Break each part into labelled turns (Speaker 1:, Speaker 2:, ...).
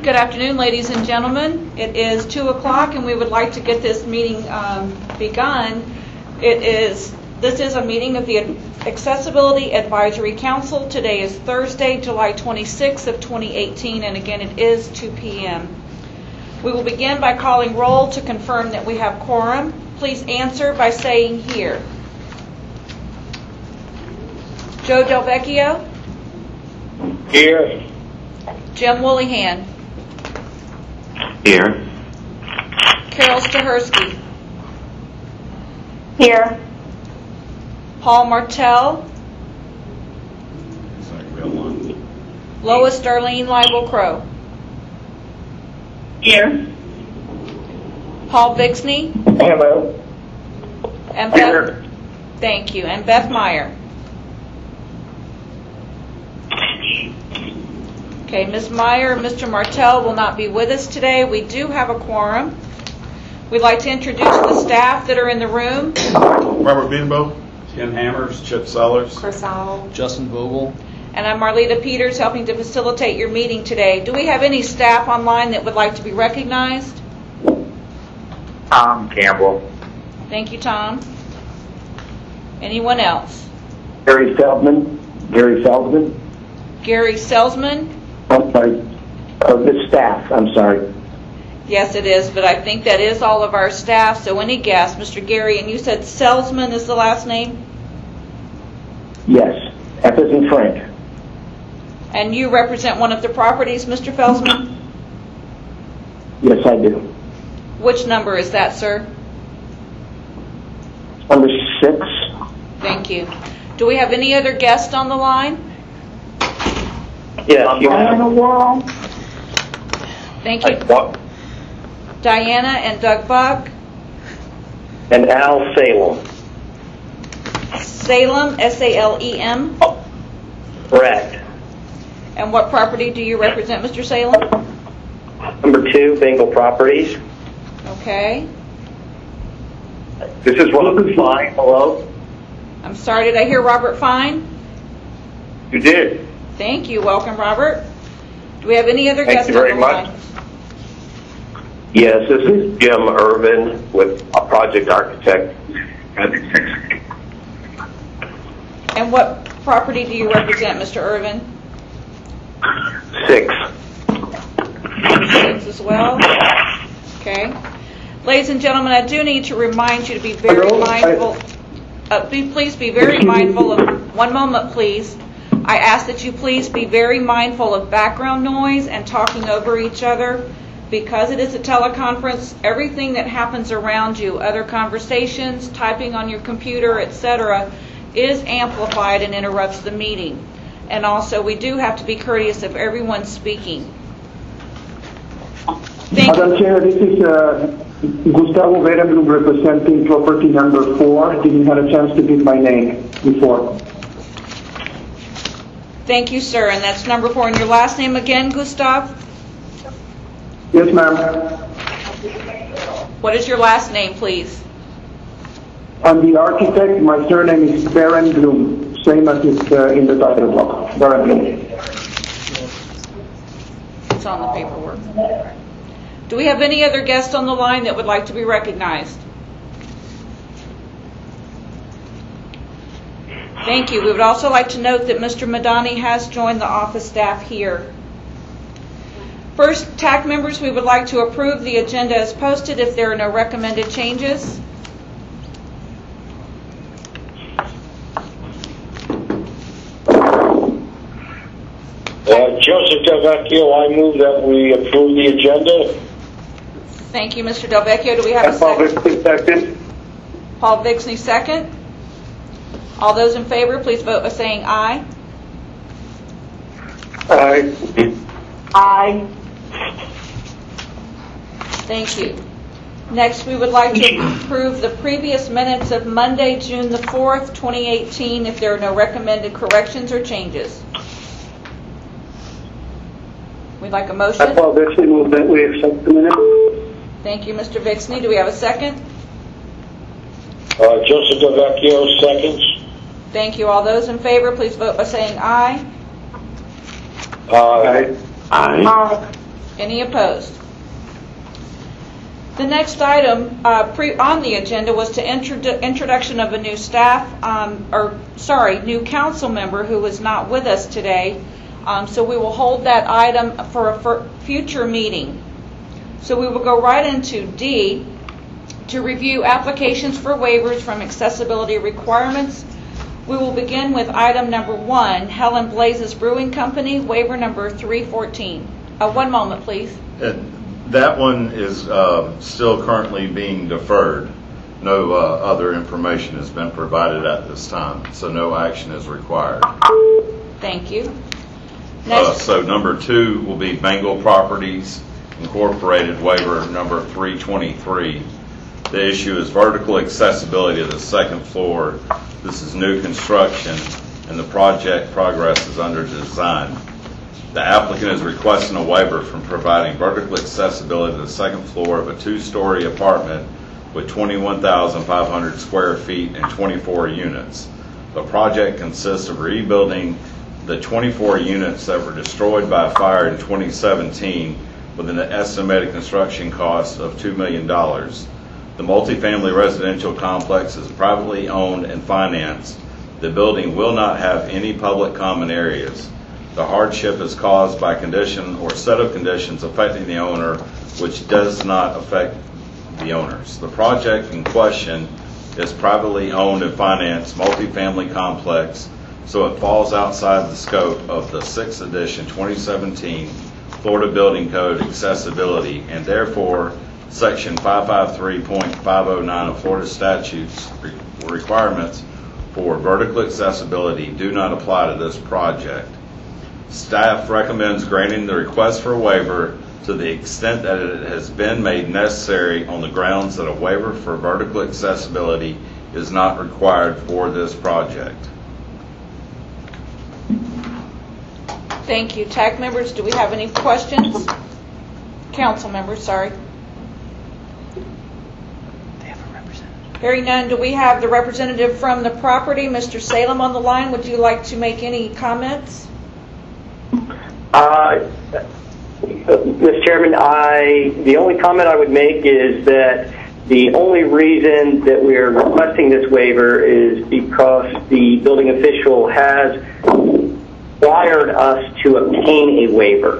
Speaker 1: Good afternoon, ladies and gentlemen. It is 2 o'clock, and we would like to get this meeting begun. This is a meeting of the Accessibility Advisory Council. Today is Thursday, July 26th of 2018, and again, it is 2 p.m. We will begin by calling roll to confirm that we have quorum. Please answer by saying here. Joe Delvecchio?
Speaker 2: Here.
Speaker 1: Jim Woolleyhan?
Speaker 2: Here.
Speaker 1: Carol Stahersky?
Speaker 3: Here.
Speaker 1: Paul Martell? Lois Darlene Leibel Crow?
Speaker 3: Here.
Speaker 1: Paul Vixney?
Speaker 2: Hello.
Speaker 1: And
Speaker 2: Here.
Speaker 1: Beth, thank you. And Beth Meyer? Okay, Ms. Meyer and Mr. Martell will not be with us today. We do have a quorum. We'd like to introduce the staff that are in the room.
Speaker 4: Robert Benbow, Ken Hammers, Chip Sellers,
Speaker 3: Chris Owl.
Speaker 4: Justin Vogel.
Speaker 1: And I'm Marlita Peters, helping to facilitate your meeting today. Do we have any staff online that would like to be recognized?
Speaker 2: Tom Campbell.
Speaker 1: Thank you, Tom. Anyone else?
Speaker 2: Gary Feldman.
Speaker 1: Gary Selsman?
Speaker 2: I'm sorry. The staff. I'm sorry.
Speaker 1: Yes, it is, but I think that is all of our staff, so any guess? Mr. Gary, and you said Selsman is the last name?
Speaker 2: Yes. F as in Frank.
Speaker 1: And you represent one of the properties, Mr. Felsman?
Speaker 2: Yes, I do.
Speaker 1: Which number is that, sir?
Speaker 2: Number 6.
Speaker 1: Thank you. Do we have any other guests on the line?
Speaker 2: Yes, you have.
Speaker 1: Thank you. Diana and Doug Buck.
Speaker 2: And Al Salem.
Speaker 1: Salem, S-A-L-E-M.
Speaker 2: Correct.
Speaker 1: And what property do you represent, Mr. Salem?
Speaker 2: Number 2, Bengal Properties.
Speaker 1: Okay.
Speaker 2: This is Robert Fine. Hello.
Speaker 1: I'm sorry, did I hear Robert Fine?
Speaker 2: You did.
Speaker 1: Thank you. Welcome, Robert. Do we have any other
Speaker 2: Thank
Speaker 1: guests
Speaker 2: you very
Speaker 1: on the
Speaker 2: much.
Speaker 1: line?
Speaker 2: Yes, this is Jim Irvin with a project architect.
Speaker 1: And what property do you represent, Mr. Irvin?
Speaker 2: 6.
Speaker 1: 6 as well. Okay. Ladies and gentlemen, I do need to remind you to be very mindful. Please be very mindful of, one moment please. I ask that you please be very mindful of background noise and talking over each other. Because it is a teleconference, everything that happens around you, other conversations, typing on your computer, etc., is amplified and interrupts the meeting. And also, we do have to be courteous of everyone speaking. Thank
Speaker 5: Madam Chair, this is Gustavo Verenblum representing property number 4. Didn't have a chance to give my name before.
Speaker 1: Thank you, sir. And that's number 4. And your last name again, Gustav?
Speaker 5: Yes, ma'am.
Speaker 1: What is your last name, please?
Speaker 5: I'm the architect. My surname is Verenblum, same as it's in the title block. Verenblum.
Speaker 1: It's on the paperwork. Do we have any other guests on the line that would like to be recognized? Thank you. We would also like to note that Mr. Madani has joined the office staff here. First, TAC members, we would like to approve the agenda as posted if there are no recommended changes.
Speaker 6: Joseph Delvecchio, I move that we approve the agenda.
Speaker 1: Thank you, Mr. Delvecchio. Do we have a second?
Speaker 2: Second.
Speaker 1: Paul Vixney, second. All those in favor, please vote by saying aye.
Speaker 2: Aye.
Speaker 3: Aye.
Speaker 1: Thank you. Next, we would like to approve the previous minutes of Monday, June the 4th, 2018, if there are no recommended corrections or changes. We'd like a motion.
Speaker 2: Paul Vixney move that we accept the minutes.
Speaker 1: Thank you, Mr. Vixney. Do we have a second?
Speaker 6: Joseph Delvecchio, seconds.
Speaker 1: Thank you. All those in favor, please vote by saying aye.
Speaker 6: Aye.
Speaker 2: Aye.
Speaker 1: Any opposed? The next item on the agenda was to introduction of a new new council member who is not with us today. So we will hold that item for a future meeting. So we will go right into D, to review applications for waivers from accessibility requirements. We will begin with item number 1, Helen Blazes Brewing Company, waiver number 314. One moment, please.
Speaker 4: That one is still currently being deferred. No other information has been provided at this time, so no action is required.
Speaker 1: Thank you. Next.
Speaker 4: So number 2 will be Bengal Properties Incorporated waiver number 323. The issue is vertical accessibility to the second floor. This is new construction, and the project progress is under design. The applicant is requesting a waiver from providing vertical accessibility to the second floor of a 2-story apartment with 21,500 square feet and 24 units. The project consists of rebuilding the 24 units that were destroyed by a fire in 2017 with an estimated construction cost of $2 million. The multifamily residential complex is privately owned and financed. The building will not have any public common areas. The hardship is caused by condition or set of conditions affecting the owner, which does not affect the owners. The project in question is privately owned and financed multifamily complex, so it falls outside the scope of the 6th edition 2017 Florida Building Code accessibility, and therefore Section 553.509 of Florida statutes requirements for vertical accessibility do not apply to this project. Staff recommends granting the request for a waiver to the extent that it has been made necessary on the grounds that a waiver for vertical accessibility is not required for this project.
Speaker 1: Thank you. TAG members, do we have any questions? Council members, sorry. They have a representative. Hearing none, do we have the representative from the property, Mr. Salem, on the line? Would you like to make any comments?
Speaker 3: Mr. Chairman, the only comment I would make is that the only reason that we are requesting this waiver is because the building official has required us to obtain a waiver.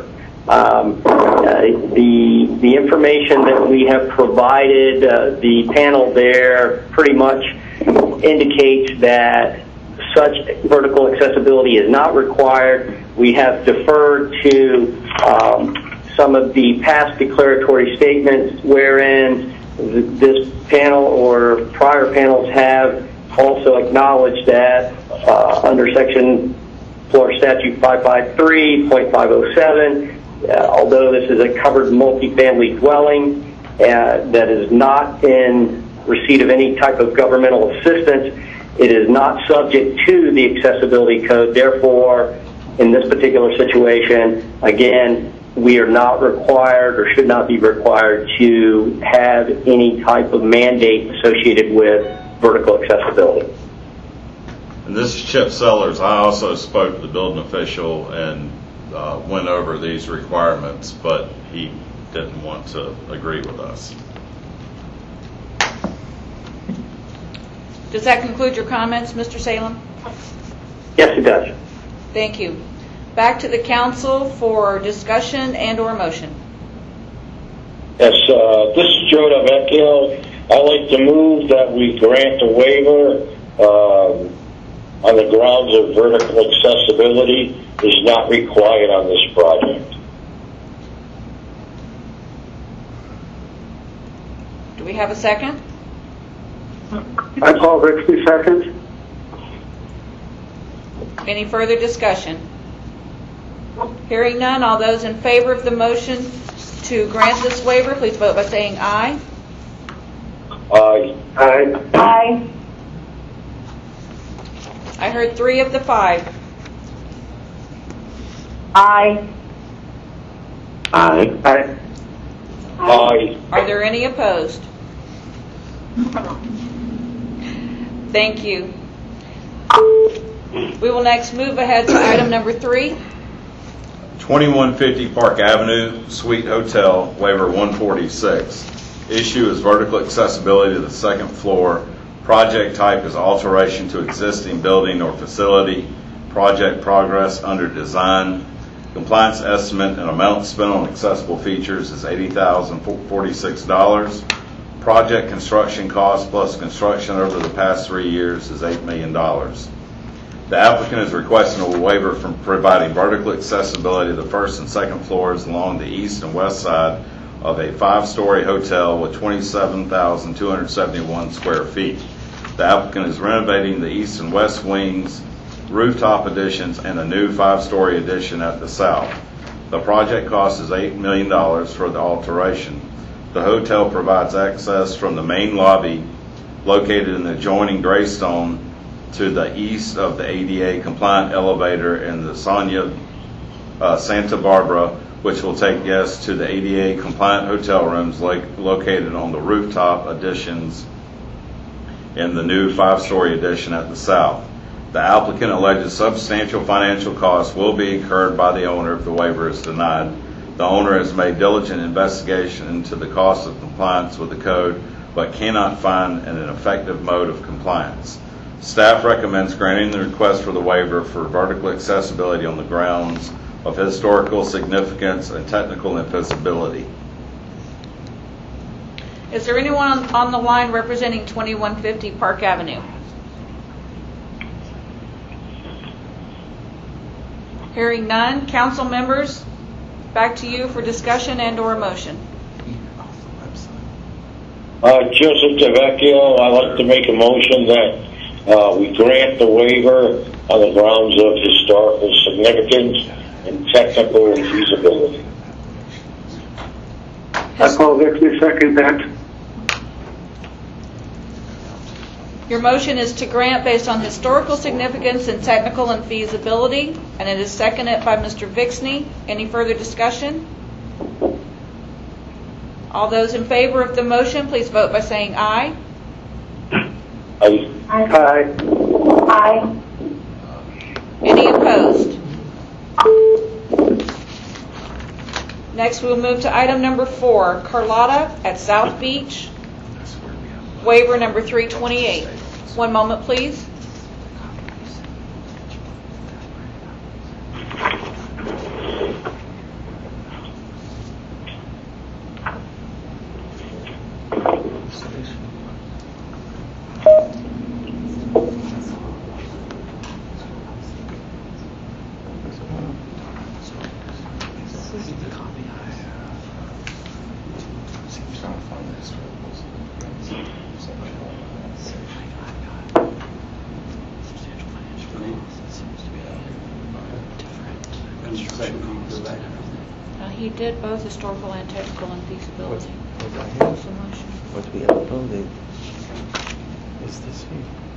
Speaker 3: The information that we have provided, the panel there pretty much indicates that such vertical accessibility is not required. We have deferred to some of the past declaratory statements wherein this panel or prior panels have also acknowledged that under Section Florida Statute 553.507, although this is a covered multifamily dwelling that is not in receipt of any type of governmental assistance, it is not subject to the accessibility code. Therefore, in this particular situation, again, we are not required or should not be required to have any type of mandate associated with vertical accessibility.
Speaker 4: And this is Chip Sellers. I also spoke to the building official and went over these requirements, but he didn't want to agree with us.
Speaker 1: Does that conclude your comments, Mr. Salem?
Speaker 3: Yes, it does.
Speaker 1: Thank you. Back to the council for discussion and or motion.
Speaker 6: Yes, this is Joe Vecchio. I'd like to move that we grant a waiver on the grounds of vertical accessibility is not required on this project.
Speaker 1: Do we have a second?
Speaker 5: I, Paul Rixby, second.
Speaker 1: Any further discussion? Hearing none, all those in favor of the motion to grant this waiver, please vote by saying aye.
Speaker 6: Aye.
Speaker 3: Aye.
Speaker 7: Aye.
Speaker 1: I heard 3 of the 5.
Speaker 7: Aye.
Speaker 3: Aye. Aye.
Speaker 6: Aye.
Speaker 1: Are there any opposed? Thank you. We will next move ahead to item number 3.
Speaker 4: 2150 Park Avenue, Suite Hotel, waiver 146. Issue is vertical accessibility to the second floor. Project type is alteration to existing building or facility. Project progress under design. Compliance estimate and amount spent on accessible features is $80,046. Project construction cost plus construction over the past 3 years is $8 million. The applicant is requesting a waiver from providing vertical accessibility to the first and second floors along the east and west side of a 5-story hotel with 27,271 square feet. The applicant is renovating the east and west wings, rooftop additions, and a new 5-story addition at the south. The project cost is $8 million for the alteration. The hotel provides access from the main lobby located in the adjoining Greystone to the east of the ADA compliant elevator in the Santa Barbara, which will take guests to the ADA compliant hotel rooms located on the rooftop additions in the new 5-story addition at the south. The applicant alleges substantial financial costs will be incurred by the owner if the waiver is denied. The owner has made diligent investigation into the cost of compliance with the code, but cannot find an effective mode of compliance. Staff recommends granting the request for the waiver for vertical accessibility on the grounds of historical significance and technical invisibility.
Speaker 1: Is there anyone on the line representing 2150 Park Avenue? Hearing none. Council members, back to you for discussion and or motion.
Speaker 6: Joseph DeVecchio, I'd like to make a motion that we grant the waiver on the grounds of historical significance and technical feasibility.
Speaker 5: Paul Vixley, second that.
Speaker 1: Your motion is to grant based on historical significance and technical and feasibility, and it is seconded by Mr. Vixney. Any further discussion? All those in favor of the motion, please vote by saying aye.
Speaker 6: Aye.
Speaker 5: Aye.
Speaker 7: Aye.
Speaker 1: Any opposed? Next, we'll move to item number 4, Carlotta at South Beach, waiver number 328. One moment, please. He did both historical and technical and feasibility. What's the motion?
Speaker 8: What we uploaded is this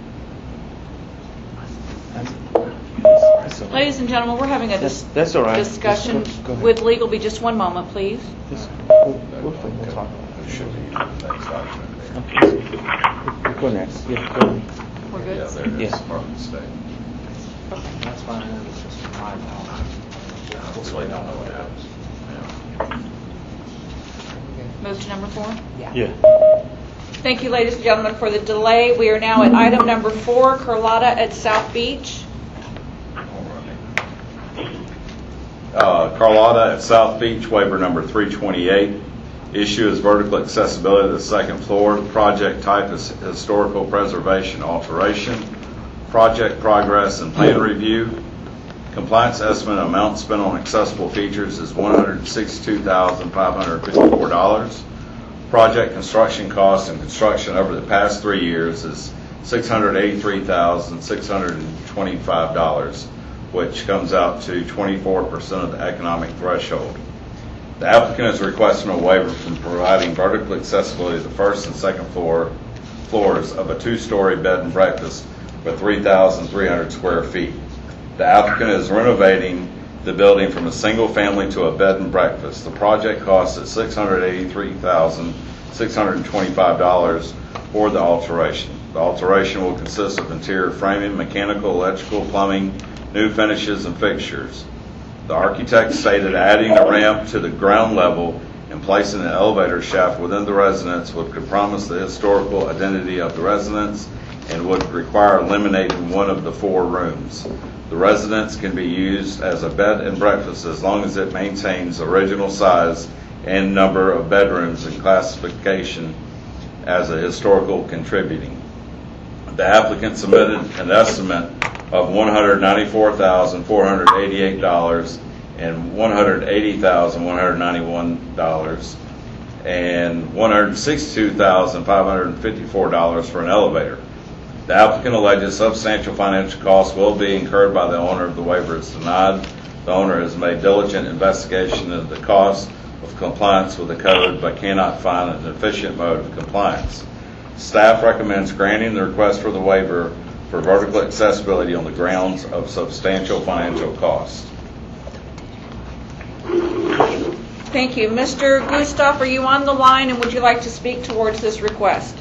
Speaker 8: here.
Speaker 1: Ladies and gentlemen, we're having a
Speaker 8: That's all right.
Speaker 1: discussion
Speaker 8: Go ahead.
Speaker 1: with legal. Be just one moment, please.
Speaker 8: We'll talk.
Speaker 4: It should be the next document.
Speaker 8: Okay. We'll go next. Yeah, go ahead.
Speaker 1: We're good?
Speaker 4: Yeah, there it is,
Speaker 8: Yeah.
Speaker 4: from the state.
Speaker 8: That's fine. It's just my
Speaker 4: So I don't know what happens.
Speaker 1: Move to number 4.
Speaker 8: Yeah.
Speaker 1: Thank you, ladies and gentlemen, for the delay. We are now at item number 4, Carlotta at South Beach.
Speaker 4: Carlotta at South Beach, waiver number 328. Issue is vertical accessibility to the second floor. Project type is historical preservation alteration. Project progress and plan review. Compliance estimate amount spent on accessible features is $162,554. Project construction cost and construction over the past 3 years is $683,625, which comes out to 24% of the economic threshold. The applicant is requesting a waiver from providing vertical accessibility to the first and second floors of a 2-story bed and breakfast with 3,300 square feet. The applicant is renovating the building from a single family to a bed and breakfast. The project costs is $683,625 for the alteration. The alteration will consist of interior framing, mechanical, electrical, plumbing, new finishes, and fixtures. The architect stated adding a ramp to the ground level and placing an elevator shaft within the residence would compromise the historical identity of the residence and would require eliminating one of the 4 rooms. The residence can be used as a bed and breakfast as long as it maintains original size and number of bedrooms and classification as a historical contributing. The applicant submitted an estimate of $194,488 and $180,191 and $162,554 for an elevator. The applicant alleges substantial financial costs will be incurred by the owner if the waiver is denied. The owner has made diligent investigation of the cost of compliance with the code but cannot find an efficient mode of compliance. Staff recommends granting the request for the waiver for vertical accessibility on the grounds of substantial financial cost.
Speaker 1: Thank you. Mr. Gustav, are you on the line, and would you like to speak towards this request?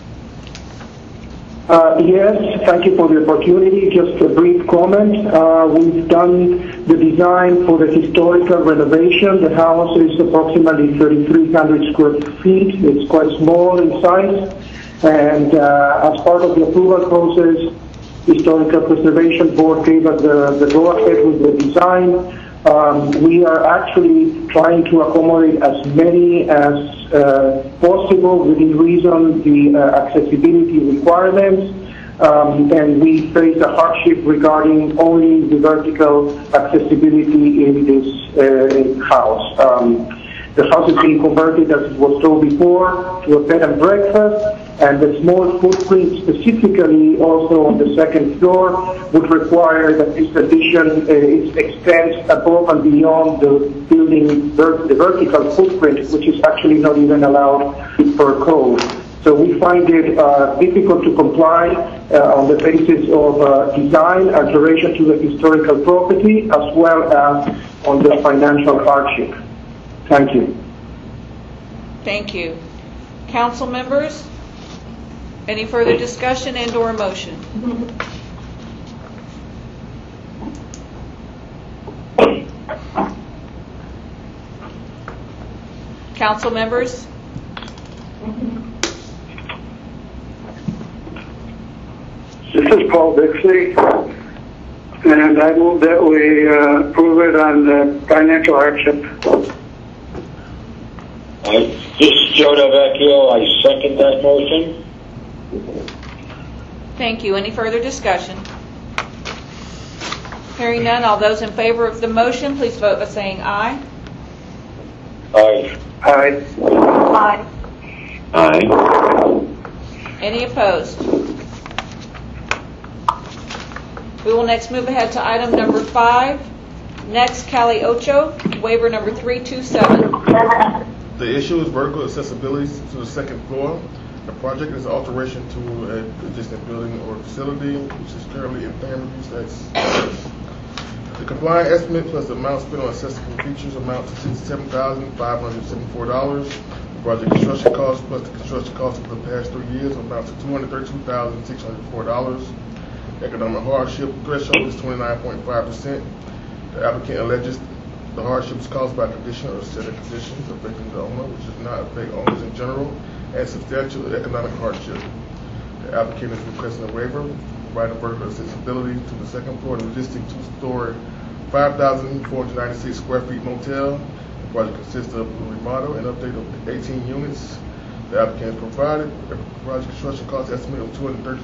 Speaker 5: Yes, thank you for the opportunity. Just a brief comment. We've done the design for the historical renovation. The house is approximately 3,300 square feet. It's quite small in size. And as part of the approval process, Historical Preservation Board gave us the go-ahead with the design. We are actually trying to accommodate as many as possible within reason the accessibility requirements, and we face a hardship regarding only the vertical accessibility in this house. The house is being converted, as it was told before, to a bed and breakfast, and the small footprint specifically also on the second floor would require that this addition extends above and beyond the building, the vertical footprint, which is actually not even allowed per code. So we find it difficult to comply on the basis of design, alteration to the historical property, as well as on the financial hardship. Thank you.
Speaker 1: Thank you. Council members, any further discussion and or motion? Council members?
Speaker 7: This is Paul Dixie, and I move that we approve it on the financial hardship.
Speaker 6: This is Joe Vecchio. I second that motion.
Speaker 1: Thank you. Any further discussion? Hearing none, all those in favor of the motion, please vote by saying aye.
Speaker 6: Aye.
Speaker 7: Aye.
Speaker 3: Aye.
Speaker 1: Any opposed? We will next move ahead to item number 5. Next, Cali Ocho, waiver number 327.
Speaker 9: The issue is vertical accessibility to the second floor. The project is alteration to an existing building or facility, which is currently in family use. The compliant estimate plus the amount spent on accessible features amount to $67,574. The project construction cost plus the construction cost of the past 3 years amount to $232,604. Economic hardship threshold is 29.5%. The applicant alleges the hardship is caused by condition or set of conditions affecting the owner, which does not affect owners in general, and substantial economic hardship. The applicant is requesting a waiver, providing vertical accessibility to the second floor of the existing 2-story, 5,496 square feet motel. The project consists of a remodel and update of 18 units. The applicant has provided a project construction cost estimate of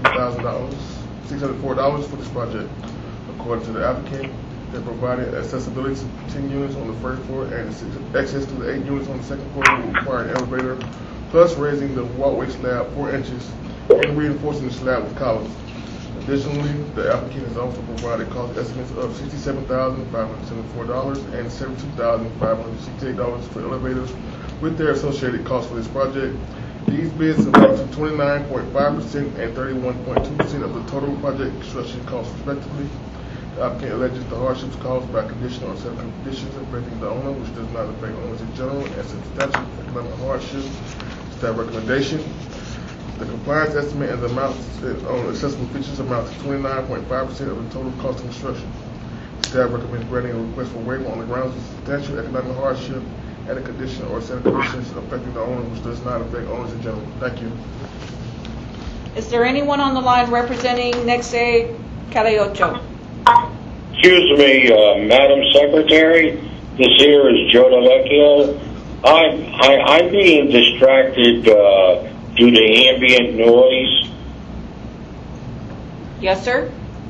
Speaker 9: $213,604 for this project. According to the applicant, they provided accessibility to 10 units on the first floor and access to the 8 units on the second floor will require an elevator, plus raising the walkway slab 4 inches and reinforcing the slab with columns. Additionally, the applicant has also provided cost estimates of $67,574 and $72,568 for elevators with their associated costs for this project. These bids amount to 29.5% and 31.2% of the total project construction cost respectively. The applicant alleges the hardships caused by condition or set of conditions affecting the owner, which does not affect owners in general, and substantial economic hardship. Staff recommendation. The compliance estimate and the amounts on accessible features amount to 29.5% of the total cost of construction. Staff recommends granting a request for waiver on the grounds of substantial economic hardship and a condition or set of conditions affecting the owner which does not affect owners in general. Thank you.
Speaker 1: Is there anyone on the line representing Nexe Caliocho?
Speaker 6: Excuse me, Madam Secretary. This here is Joe D'Avecchio. I'm being distracted due to ambient noise.
Speaker 1: Yes, sir.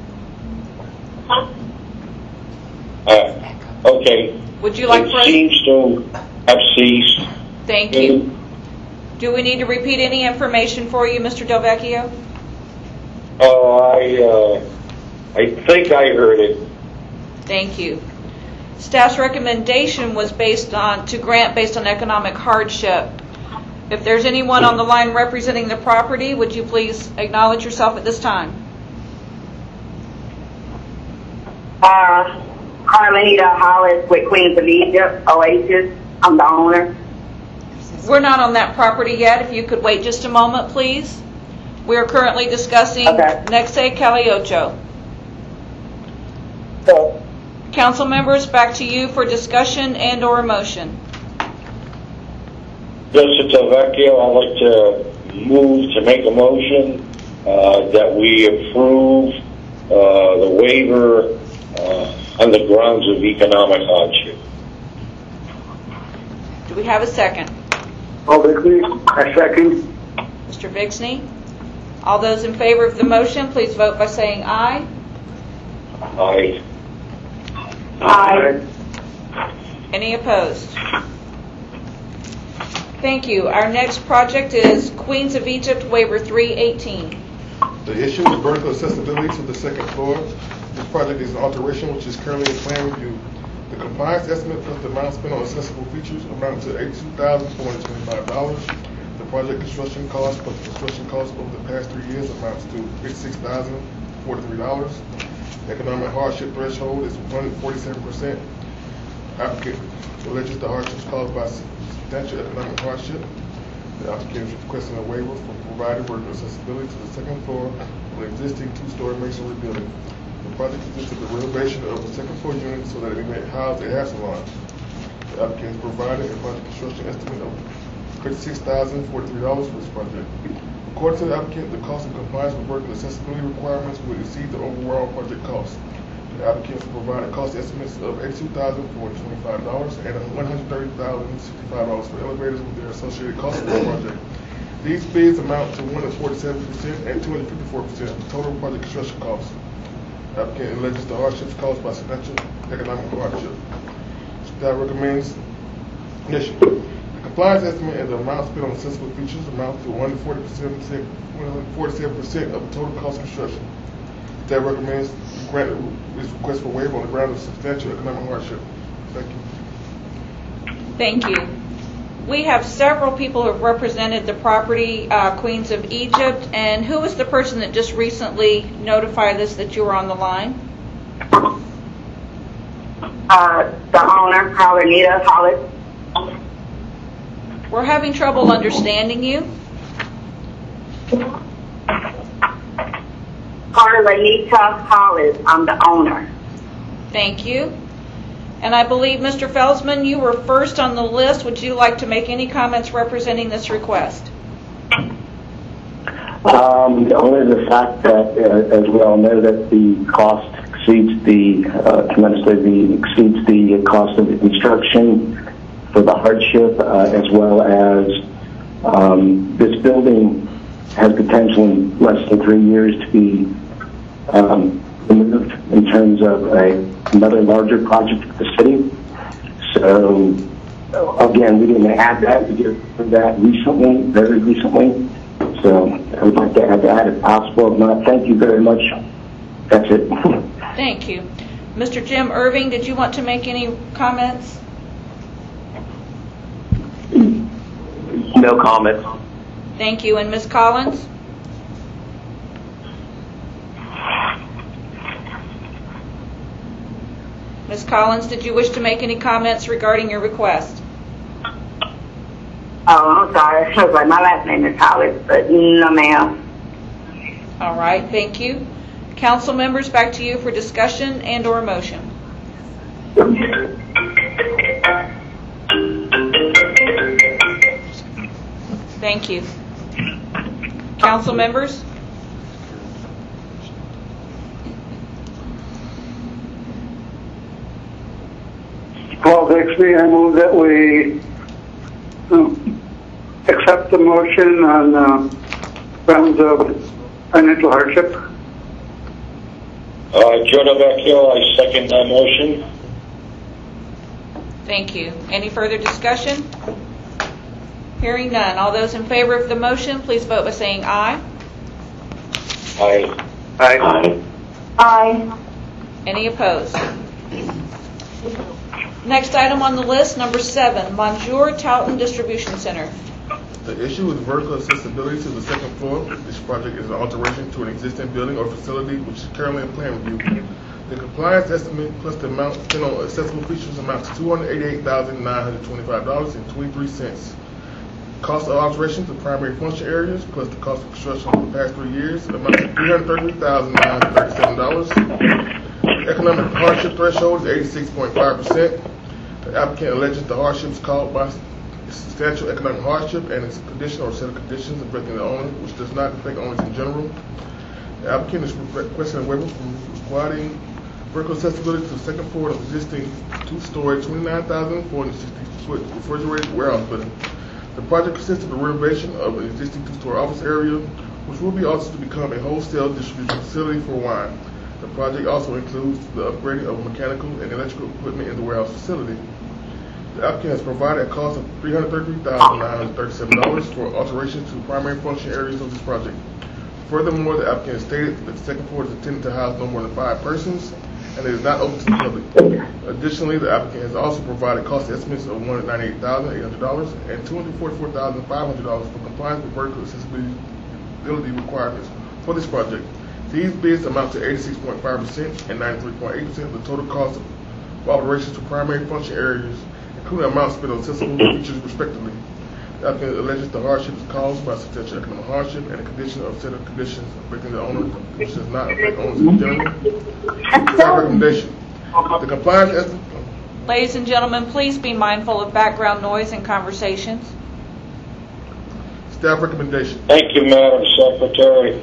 Speaker 6: Okay.
Speaker 1: Would you like for
Speaker 6: It
Speaker 1: us?
Speaker 6: seems to have ceased.
Speaker 1: Thank you. Do we need to repeat any information for you, Mr. Delvecchio?
Speaker 6: Oh, I think I heard it.
Speaker 1: Thank you. Staff's recommendation was to grant based on economic hardship. If there's anyone on the line representing the property, would you please acknowledge yourself at this time?
Speaker 10: Carmelita Hollis with Queens of Egypt, Oasis. I'm the owner.
Speaker 1: We're not on that property yet. If you could wait just a moment, please. We are currently discussing Nexe Caliocho.
Speaker 10: So,
Speaker 1: Council members, back to you for discussion and or motion.
Speaker 6: Mr. Delvecchio, I'd like to move to make a motion that we approve the waiver on the grounds of economic hardship.
Speaker 1: Do we have a second?
Speaker 7: Paul Bixley, I second.
Speaker 1: Mr. Vixney? All those in favor of the motion, please vote by saying aye.
Speaker 6: Aye.
Speaker 10: Aye.
Speaker 1: Any opposed? Thank you. Our next project is Queens of Egypt Waiver 318.
Speaker 9: The issue is vertical accessibility to the second floor. This project is an alteration which is currently in plan review. The compliance estimate plus the amount spent on accessible features amounts to $82,425. The project construction cost plus the construction cost over the past 3 years amounts to $56,043. Economic hardship threshold is 147%. Applicant alleges the hardships caused by substantial economic hardship. The applicant is requesting a waiver for provided vertical accessibility to the second floor of an existing 2-story masonry building. The project consists of the renovation of the second floor unit so that it may house a hair salon. The applicant has provided a project construction estimate of $56,043 for this project. According to the applicant, the cost of compliance with vertical accessibility requirements will exceed the overall project cost. The applicant has provided cost estimates of $82,425 and $130,065 for elevators with their associated costs for the project. These bids amount to 147% and 254% of the total project construction costs. The applicant alleges the hardships caused by substantial economic hardship. Staff recommends addition. The compliance estimate and the amount spent on accessible features amount to 147% of the total cost of construction. Staff recommends grant this request for waiver on the ground of substantial economic hardship. Thank you.
Speaker 1: Thank you. We have several people who have represented the property, Queens of Egypt, and who was the person that just recently notified us that you were on the line?
Speaker 10: The owner, Carmelita Hollis.
Speaker 1: We're having trouble understanding you.
Speaker 10: Carmelita Hollis. I'm the owner.
Speaker 1: Thank you. And I believe, Mr. Felsman, you were first on the list. Would you like to make any comments representing this request?
Speaker 11: Only the fact that, as we all know, that the cost exceeds tremendously exceeds the cost of the construction for the hardship, as well as this building has potential in less than 3 years to be removed in terms of another larger project for the city. So, again, we didn't add that. We did that recently, very recently. So I would like to add that if possible. If not, thank you very much. That's it.
Speaker 1: Thank you. Mr. Jim Irving, did you want to make any comments?
Speaker 2: No comments.
Speaker 1: Thank you. And Ms. Collins? Ms. Collins, did you wish to make any comments regarding your request?
Speaker 10: Oh, I'm sorry. I was like, my last name is Hollis, but no, ma'am.
Speaker 1: All right. Thank you. Council members, back to you for discussion and or motion. Thank you. Council members?
Speaker 7: Paul Bixby, I move that we accept the motion on grounds of financial hardship.
Speaker 6: Joe Vecchio, I second that motion.
Speaker 1: Thank you. Any further discussion? Hearing none. All those in favor of the motion, please vote by saying aye.
Speaker 6: Aye.
Speaker 2: Aye.
Speaker 10: Aye.
Speaker 1: Any opposed? Next item on the list, number 7, Monjour Talton Distribution Center.
Speaker 9: The issue is vertical accessibility to the second floor. This project is an alteration to an existing building or facility which is currently in plan review. The compliance estimate plus the amount spent on accessible features amounts to $288,925.23. Cost of alteration to primary function areas plus the cost of construction for the past 3 years amounts to $333,937. The economic hardship threshold is 86.5%. The applicant alleges the hardships caused by substantial economic hardship and its condition or set of conditions affecting the owner, which does not affect owners in general. The applicant is requesting a waiver from requiring vertical accessibility to the second floor of existing 2-story, 29,460-foot refrigerated warehouse building. The project consists of a renovation of an existing 2-story office area, which will be altered to become a wholesale distribution facility for wine. The project also includes the upgrading of mechanical and electrical equipment in the warehouse facility. The applicant has provided a cost of $333,937 for alterations to primary function areas of this project. Furthermore, the applicant has stated that the second floor is intended to house no more than 5 persons, and it is not open to the public. Additionally, the applicant has also provided cost estimates of $198,800 and $244,500 for compliance with vertical accessibility requirements for this project. These bids amount to 86.5% and 93.8% of the total cost of alterations to primary function areas, including amounts spent on accessible features respectively. The applicant alleges the hardship is caused by substantial economic hardship and a condition or set of conditions affecting the owner, which does not affect owners in general. Staff recommendation. The compliance estimate.
Speaker 1: Ladies and gentlemen, please be mindful of background noise and conversations.
Speaker 9: Staff recommendation.
Speaker 6: Thank you, Madam Secretary.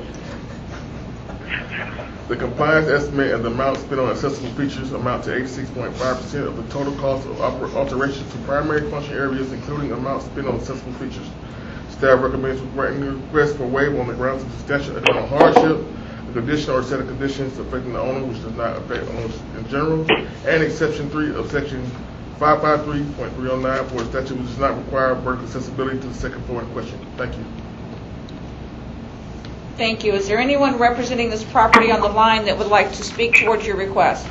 Speaker 9: The compliance estimate and the amount spent on accessible features amount to 86.5% of the total cost of alterations to primary function areas, including amounts spent on accessible features. Staff recommends granting the request for waiver on the grounds of substantial economic hardship, a condition or set of conditions affecting the owner which does not affect owners in general, and exception 3 of section 553.309 for a statute which does not require vertical accessibility to the second floor in question. Thank you.
Speaker 1: Thank you. Is there anyone representing this property on the line that would like to speak towards your request?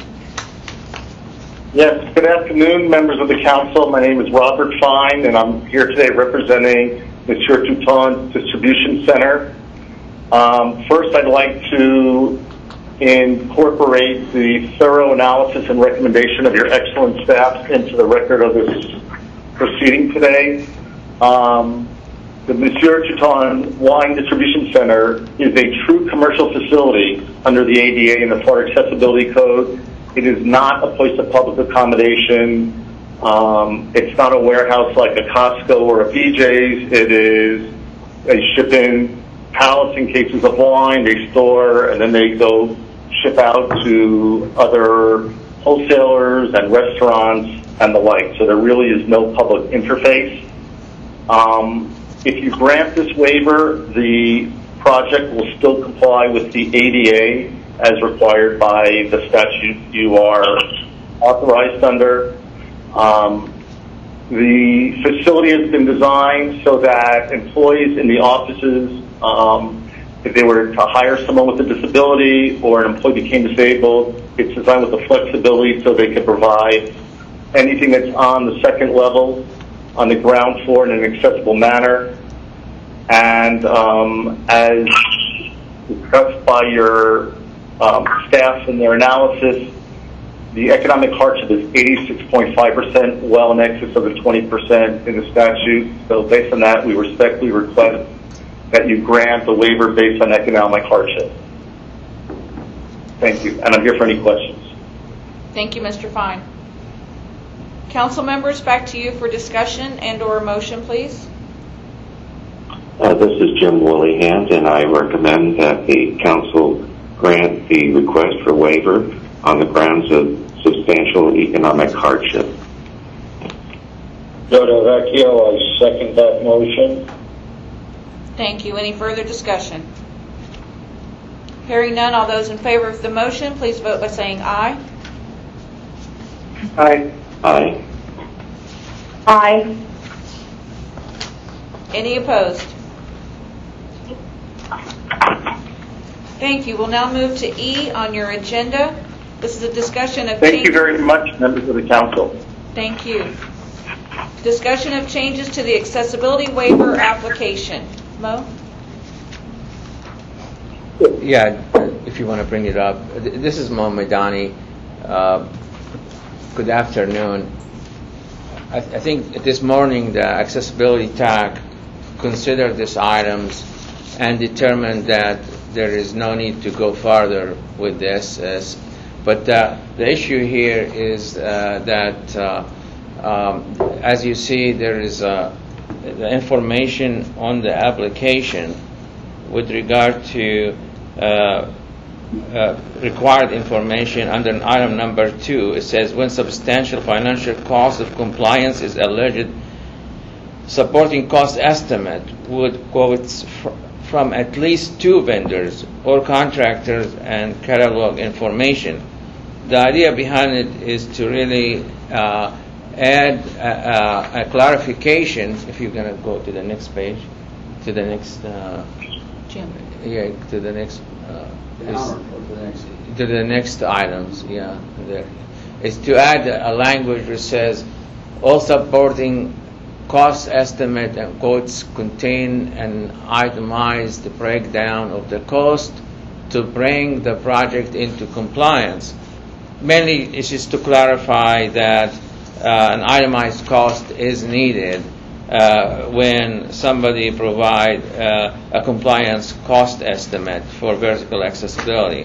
Speaker 12: Yes, good afternoon, members of the council. My name is Robert Fine, and I'm here today representing Monsieur Touton Distribution Center. First, I'd like to incorporate the thorough analysis and recommendation of your excellent staff into the record of this proceeding today. The Monsieur Touton Wine Distribution Center is a true commercial facility under the ADA and the Florida Accessibility Code. It is not a place of public accommodation. It's not a warehouse like a Costco or a BJ's. It is a ship-in pallets and cases of wine. They store and then they go ship out to other wholesalers and restaurants and the like. So there really is no public interface. If you grant this waiver, the project will still comply with the ADA as required by the statute you are authorized under. The facility has been designed so that employees in the offices, if they were to hire someone with a disability or an employee became disabled, it's designed with the flexibility so they can provide anything that's on the second level on the ground floor in an accessible manner. And as discussed by your staff in their analysis, the economic hardship is 86.5%, well in excess of the 20% in the statute. So based on that, we respectfully request that you grant the waiver based on economic hardship. Thank you. And I'm here for any questions.
Speaker 1: Thank you, Mr. Fine. Council members, back to you for discussion and or motion, please.
Speaker 2: This is Jim Willingham, and I recommend that the council grant the request for waiver on the grounds of substantial economic hardship.
Speaker 6: Joe Vecchio, I second that motion.
Speaker 1: Thank you. Any further discussion? Hearing none, all those in favor of the motion, please vote by saying aye.
Speaker 7: Aye.
Speaker 2: Aye.
Speaker 10: Aye.
Speaker 1: Any opposed? Thank you. We'll now move to E on your agenda. This is a discussion of
Speaker 12: Thank you very much, members of the council.
Speaker 1: Thank you. Discussion of changes to the accessibility waiver application. Mo?
Speaker 8: Yeah, if you want to bring it up. This is Mo Medani. Good afternoon. I think this morning the accessibility TAC considered these items and determined that there is no need to go further with this. But the issue here is that, as you see, there is the information on the application with regard to required information under item number 2. It says when substantial financial cost of compliance is alleged, supporting cost estimate would quote from at least 2 vendors or contractors and catalog information. The idea behind it is to really add a clarification. If you're going to go to the next page, to the next, yeah, to the next, to the next items, yeah, there is to add a language that says all supporting cost estimate and quotes contain an itemized breakdown of the cost to bring the project into compliance. Mainly, it's just to clarify that an itemized cost is needed when somebody provide a compliance cost estimate for vertical accessibility.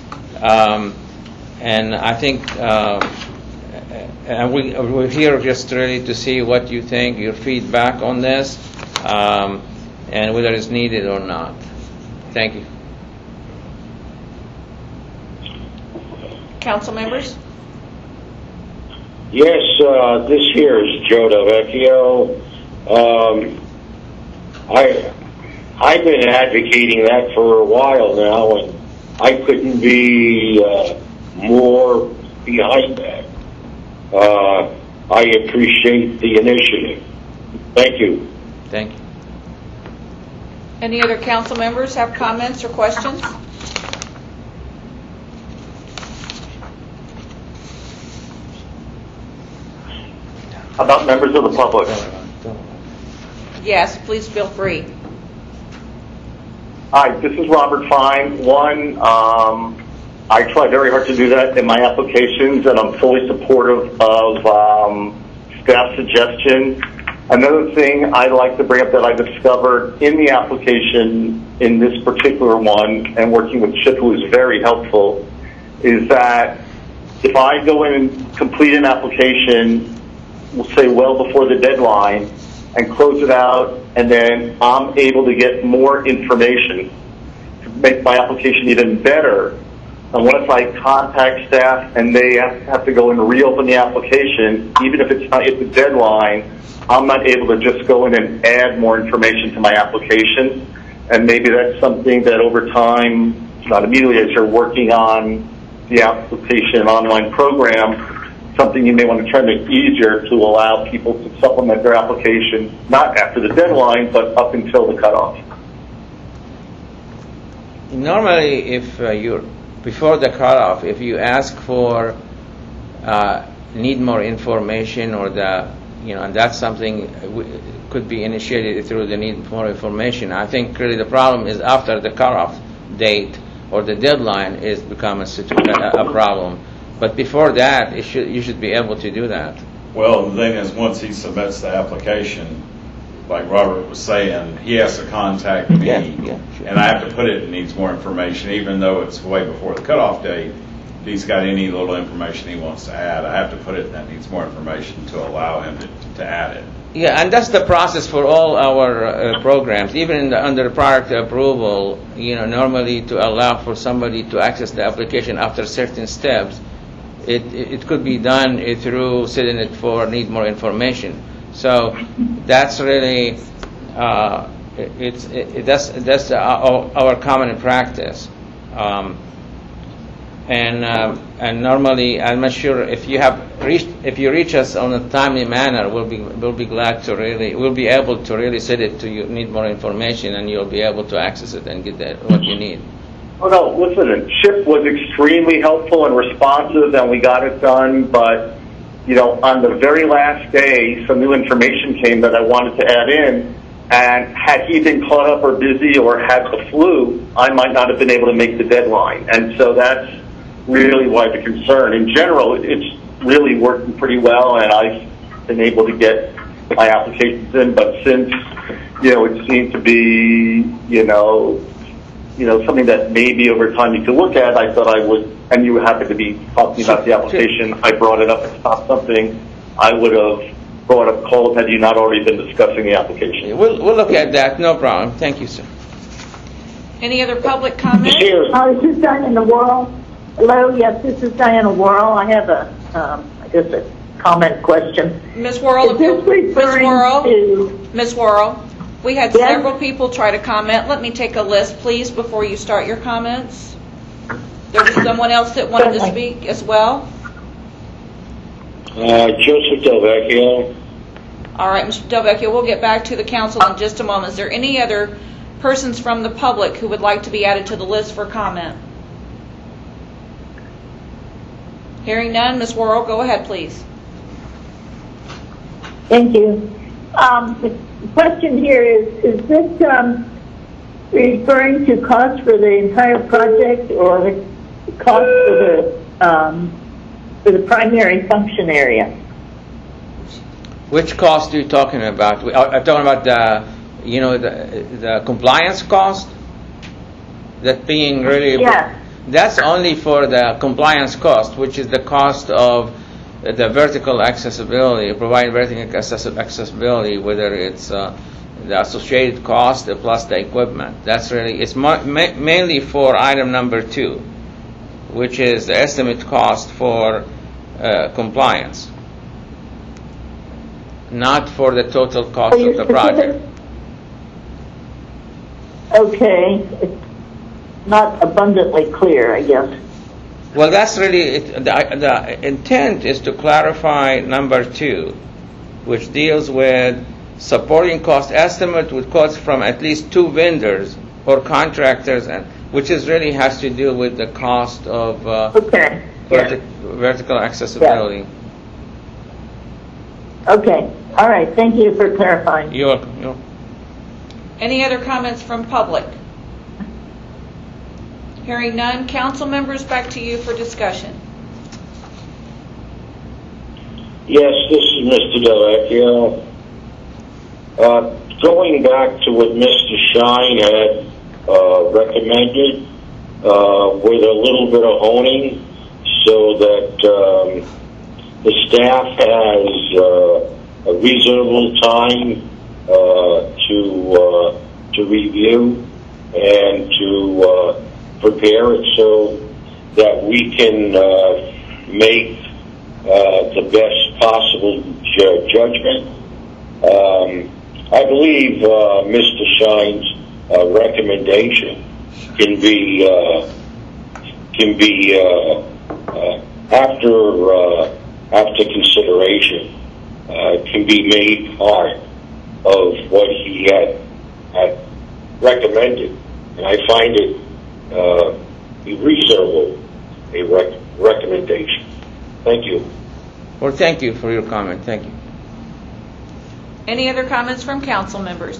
Speaker 8: And I think and we're here just really to see what you think, your feedback on this, and whether it's needed or not. Thank you.
Speaker 1: Council members?
Speaker 6: Yes, this here is Joe Vecchio. I've been advocating that for a while now, and I couldn't be more behind that. I appreciate the initiative. Thank you.
Speaker 8: Thank you.
Speaker 1: Any other council members have comments or questions?
Speaker 12: How about members of the public?
Speaker 1: Yes, please feel free.
Speaker 12: Hi, this is Robert Fine. One, I try very hard to do that in my applications, and I'm fully supportive of staff suggestion. Another thing I'd like to bring up that I discovered in the application in this particular one, and working with Chip, who was very helpful, is that if I go in and complete an application, we'll say well before the deadline, and close it out, and then I'm able to get more information to make my application even better. And what if I contact staff and they have to go and reopen the application, even if it's not at the deadline, I'm not able to just go in and add more information to my application. And maybe that's something that over time, not immediately as you're working on the application online program, something you may want to try to make easier to allow people to supplement their application, not after the deadline, but up until the cutoff.
Speaker 8: Normally, if you're before the cutoff, if you ask for need more information or and that's something could be initiated through the need more information. I think really the problem is after the cutoff date or the deadline is become a problem. But before that, you should be able to do that.
Speaker 4: Well, the thing is, once he submits the application, like Robert was saying, he has to contact me,
Speaker 8: sure.
Speaker 4: and I have to put it needs more information, even though it's way before the cutoff date. he's got any little information he wants to add, I have to put it, that needs more information to allow him to add it.
Speaker 8: Yeah, and that's the process for all our programs. Even under prior to approval, normally to allow for somebody to access the application after certain steps, it could be done through setting it for need more information. So that's really that's our common practice. And normally, I'm not sure if you reach us on a timely manner, we'll be glad to we'll be able to really set it to you need more information, and you'll be able to access it and get what you need.
Speaker 12: Oh no, listen, Chip was extremely helpful and responsive, and we got it done. But on the very last day, some new information came that I wanted to add in. And had he been caught up or busy or had the flu, I might not have been able to make the deadline. And so that's really why the concern. In general, it's really working pretty well, and I've been able to get my applications in. But since, it seemed to be, something that maybe over time you could look at, I thought I would, and you happened to be talking about the application, I brought it up as top something I would have brought up cold had you not already been discussing the application.
Speaker 8: We'll look at that, no problem. Thank you, sir.
Speaker 1: Any other public comments?
Speaker 13: This is Diana Worrell. Hello, yes, this is Diana Worrell. I have a comment question.
Speaker 1: Ms. Worrell, Ms. Worrell, we had several people try to comment. Let me take a list, please, before you start your comments. There was someone else that wanted to speak as well.
Speaker 6: Joseph Delvecchio.
Speaker 1: All right, Mr. Delvecchio, we'll get back to the council in just a moment. Is there any other persons from the public who would like to be added to the list for comment? Hearing none, Ms. Worrell, go ahead, please.
Speaker 13: Thank you. The question here is this referring to cost for the entire project or cost for the primary function area?
Speaker 8: Which cost are you talking about? I'm talking about the compliance cost. That being really that's only for the compliance cost, which is the cost of the vertical accessibility, providing vertical accessibility, whether it's the associated cost plus the equipment. That's really it's mainly for item number 2, which is the estimate cost for compliance, not for the total cost of the project.
Speaker 13: Okay, it's not abundantly clear, I guess.
Speaker 8: Well, that's really the intent is to clarify number 2, which deals with supporting cost estimate with quotes from at least 2 vendors or contractors, and which is really has to do with the cost of vertical accessibility.
Speaker 13: Yeah. Okay. All right. Thank you for clarifying.
Speaker 8: You're welcome.
Speaker 1: Any other comments from public? Hearing none, council members, back to you for discussion.
Speaker 6: Yes, this is Mr. Delvecchio. Going back to what Mr. Shine had recommended, with a little bit of honing, so that the staff has a reasonable time to review and to prepare it so that we can make the best possible judgment. I believe Mr. Shine's recommendation can be after consideration can be made part of what he had recommended, and I find it reasonable a recommendation. Thank you.
Speaker 8: Well, thank you for your comment. Thank you.
Speaker 1: Any other comments from council members?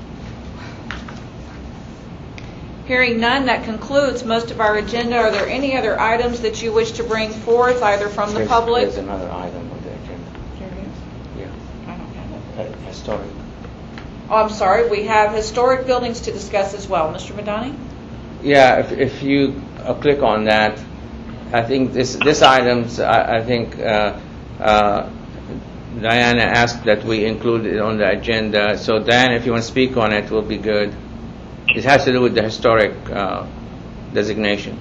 Speaker 1: Hearing none, that concludes most of our agenda. Are there any other items that you wish to bring forth, either from the public?
Speaker 8: There's another item on the agenda.
Speaker 1: There it is?
Speaker 8: Yeah.
Speaker 1: I don't have it.
Speaker 8: Historic.
Speaker 1: Oh, I'm sorry. We have historic buildings to discuss as well. Mr. Madani?
Speaker 8: Yeah, if you click on that, I think this items, I think Diana asked that we include it on the agenda. So Diana, if you want to speak on it, will be good. It has to do with the historic designation.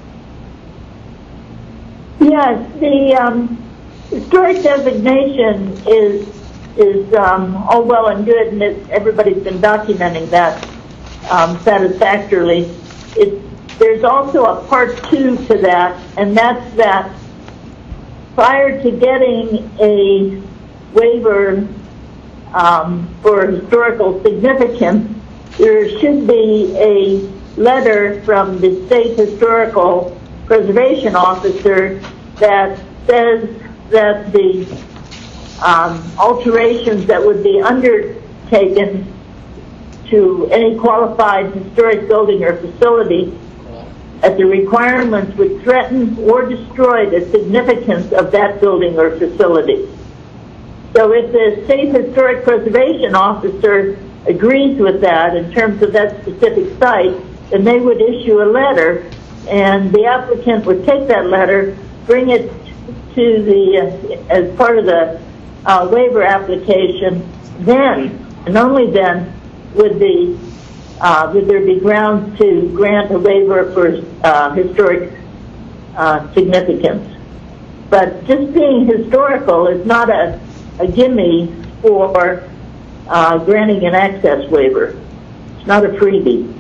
Speaker 13: Yes, the historic designation is all well and good, and everybody's been documenting that satisfactorily. There's also a part 2 to that, and that's that prior to getting a waiver for historical significance, there should be a letter from the state historical preservation officer that says that the alterations that would be undertaken to any qualified historic building or facility, that the requirements would threaten or destroy the significance of that building or facility. So if the state historic preservation officer agrees with that in terms of that specific site, then they would issue a letter, and the applicant would take that letter, bring it to as part of the waiver application. Then, and only then, would there be grounds to grant a waiver for historic significance. But just being historical is not a gimme for granting an access waiver. It's not a freebie.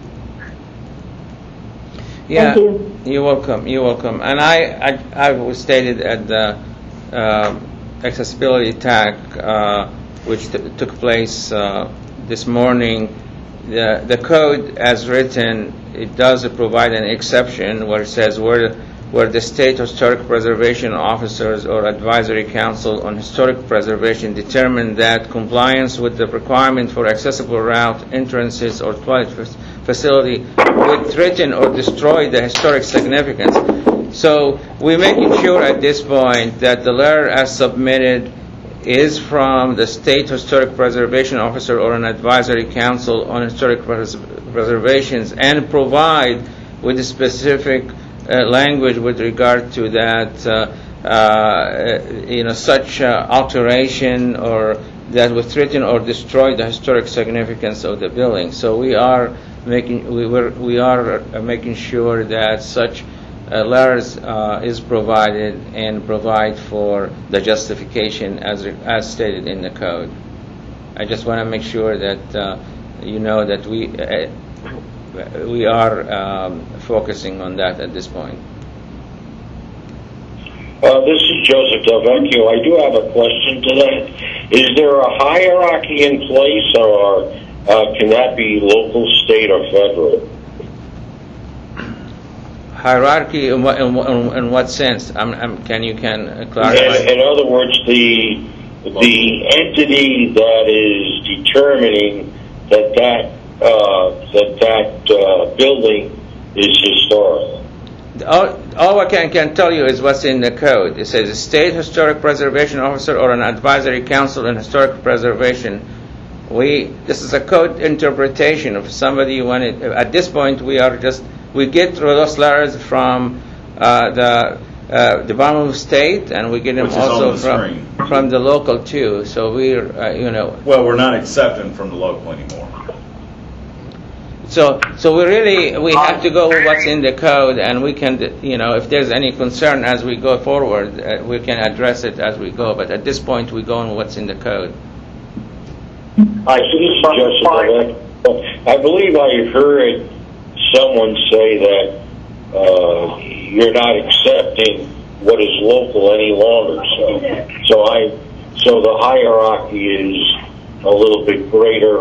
Speaker 8: Yeah,
Speaker 13: thank you.
Speaker 8: You're welcome. You're welcome. And I was stated at the accessibility tag, which took place this morning. The code, as written, it does provide an exception where it says where the state historic preservation officers or advisory council on historic preservation determine that compliance with the requirement for accessible route, entrances, or toilet facility would threaten or destroy the historic significance. So we're making sure at this point that the letter as submitted is from the state historic preservation officer or an advisory council on historic preservations, and provide with a specific language with regard to that, such alteration or that would threaten or destroy the historic significance of the building. So we are making sure that such letters is provided and provide for the justification as stated in the code. I just want to make sure that you know that we are focusing on that at this point.
Speaker 6: This is Joseph Delvecchio. I do have a question to that. Is there a hierarchy in place, or can that be local, state, or federal?
Speaker 8: Hierarchy in what sense? Can you clarify?
Speaker 6: In other words, the entity that is determining that building is historical.
Speaker 8: All I can tell you is what's in the code. It says a state historic preservation officer or an advisory council in historic preservation. This is a code interpretation. If somebody wanted, at this point we get those letters from the Department of State, and we get them also from the local too. So we're
Speaker 4: Well, we're not accepting from the local anymore.
Speaker 8: So we have to go with what's in the code, and we can, if there's any concern as we go forward, we can address it as we go. But at this point, we go on what's in the code.
Speaker 6: I believe I heard someone say that you're not accepting what is local any longer. So the hierarchy is a little bit greater.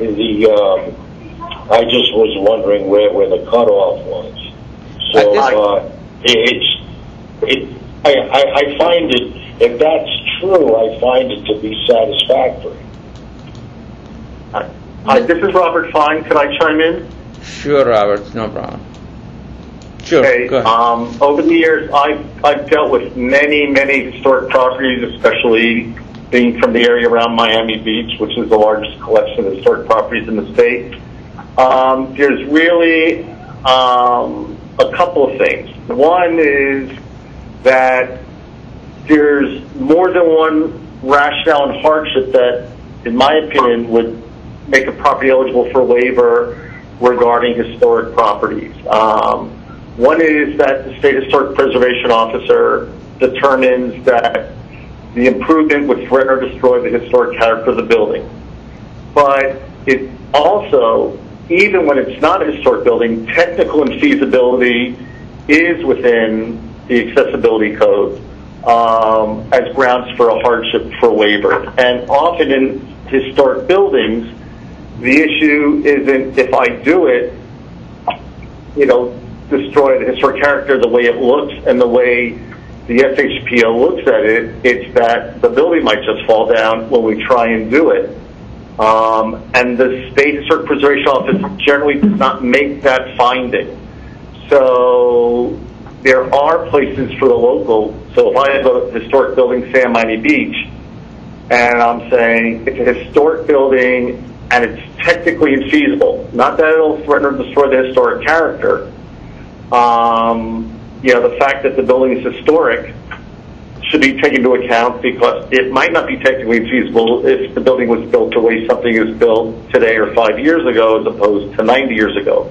Speaker 6: I just was wondering where the cutoff was. So I find it, if that's true, I find it to be satisfactory.
Speaker 12: Hi, this is Robert Fine. Could I chime in?
Speaker 8: Sure, Robert. No problem. Sure.
Speaker 12: Okay.
Speaker 8: Go ahead.
Speaker 12: Over the years, I've dealt with many historic properties, especially being from the area around Miami Beach, which is the largest collection of historic properties in the state. There's really a couple of things. One is that there's more than one rationale and hardship that, in my opinion, would make a property eligible for waiver regarding historic properties. One is that the State Historic Preservation Officer determines that the improvement would threaten or destroy the historic character of the building. But it also, even when it's not a historic building, technical infeasibility is within the accessibility code as grounds for a hardship for waiver. And often in historic buildings, the issue isn't if I do it, destroy the historic character, the way it looks and the way the SHPO looks at it. It's that the building might just fall down when we try and do it. And the State Historic Preservation Office generally does not make that finding. So there are places for the local. So if I have a historic building, say, on Miami Beach, and I'm saying it's a historic building and it's technically infeasible, not that it'll threaten or destroy the historic character, the fact that the building is historic should be taken into account, because it might not be technically feasible if the building was built the way something is built today or 5 years ago as opposed to 90 years ago.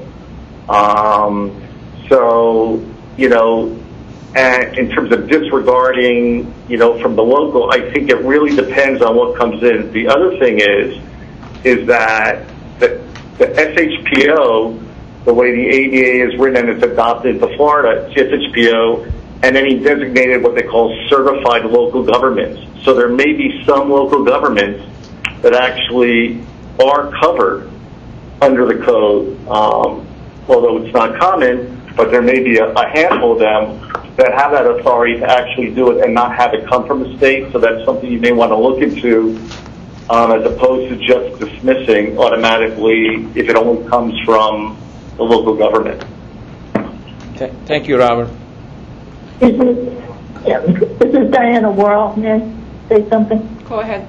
Speaker 12: And in terms of disregarding, from the local, I think it really depends on what comes in. The other thing is that the SHPO, the way the ADA is written and it's adopted to Florida, SHPO, and then he designated what they call certified local governments. So there may be some local governments that actually are covered under the code, although it's not common, but there may be a handful of them that have that authority to actually do it and not have it come from the state. So that's something you may want to look into, as opposed to just dismissing automatically if it only comes from the local government.
Speaker 8: Thank you, Robert.
Speaker 13: This is Diana Worrell. May I say something?
Speaker 1: Go ahead.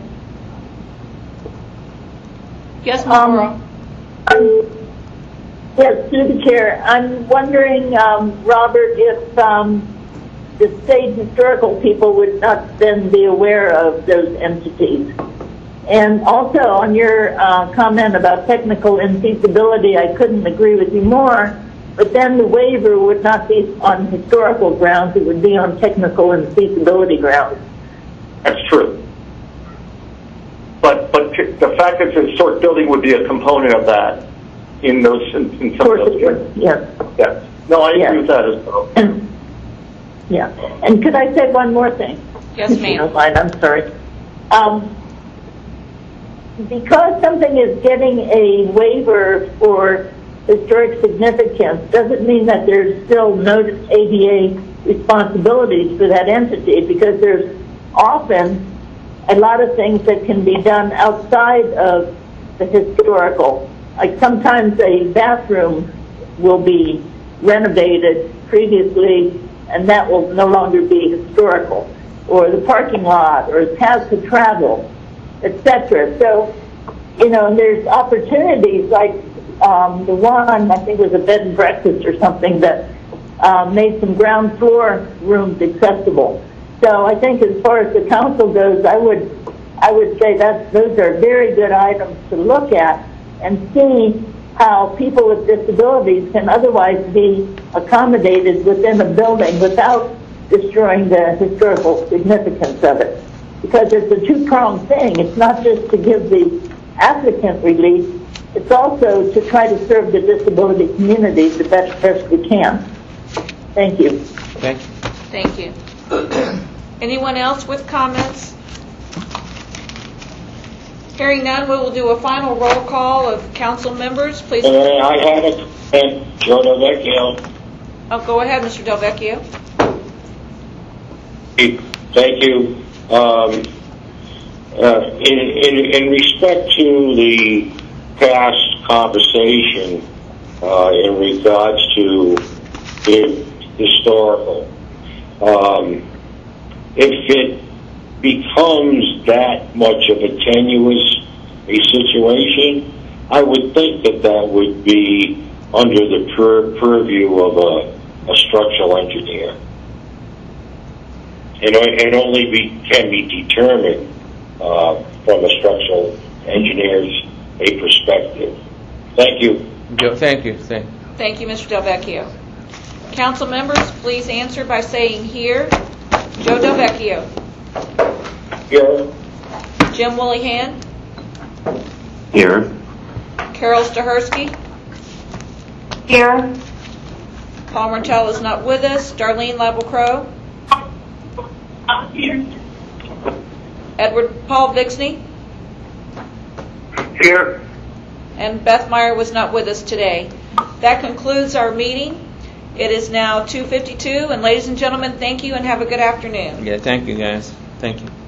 Speaker 1: Yes, Ms. Worrell.
Speaker 13: Yes, through the chair. I'm wondering, Robert, if the state historical people would not then be aware of those entities. And also on your comment about technical infeasibility, I couldn't agree with you more. But then the waiver would not be on historical grounds; it would be on technical and feasibility grounds.
Speaker 12: That's true. But the fact that it's a historic building would be a component of that in some of those cases.
Speaker 13: Yes.
Speaker 12: Yes. No, I agree with that as well.
Speaker 13: And could I say one more thing?
Speaker 1: Yes, ma'am.
Speaker 13: I'm sorry. Because something is getting a waiver for historic significance doesn't mean that there's still no ADA responsibilities for that entity, because there's often a lot of things that can be done outside of the historical. Like sometimes a bathroom will be renovated previously and that will no longer be historical, or the parking lot, or paths to travel, etc. So, and there's opportunities like the one, I think it was a bed and breakfast or something, that made some ground floor rooms accessible. So I think as far as the council goes, I would say that those are very good items to look at and see how people with disabilities can otherwise be accommodated within a building without destroying the historical significance of it. Because it's a two-pronged thing. It's not just to give the applicant relief, it's also to try to serve the disability community the best we can. Thank you.
Speaker 8: Thank you.
Speaker 1: Anyone else with comments? Hearing none, we will do a final roll call of council members. Please.
Speaker 6: I have a comment, Joe Delvecchio.
Speaker 1: Oh, go ahead, Mr. Delvecchio.
Speaker 6: Thank you. In respect to the past conversation in regards to the historical, if it becomes that much of a tenuous a situation, I would think that would be under the purview of a structural engineer. and only can be determined from a structural engineer's perspective. Thank you.
Speaker 8: Thank you.
Speaker 1: Thank you, Mr. Delvecchio. Council members, please answer by saying here. Joe Delvecchio.
Speaker 6: Here.
Speaker 1: Jim Willihan.
Speaker 2: Here.
Speaker 1: Carol Stahersky.
Speaker 10: Here.
Speaker 1: Paul Martell is not with us. Darlene Lablecrow.
Speaker 10: Here.
Speaker 1: Edward Paul Vixney.
Speaker 7: Here.
Speaker 1: And Beth Meyer was not with us today. That concludes our meeting. It is now 2:52, and ladies and gentlemen, thank you and have a good afternoon.
Speaker 8: Yeah, thank you guys. Thank you.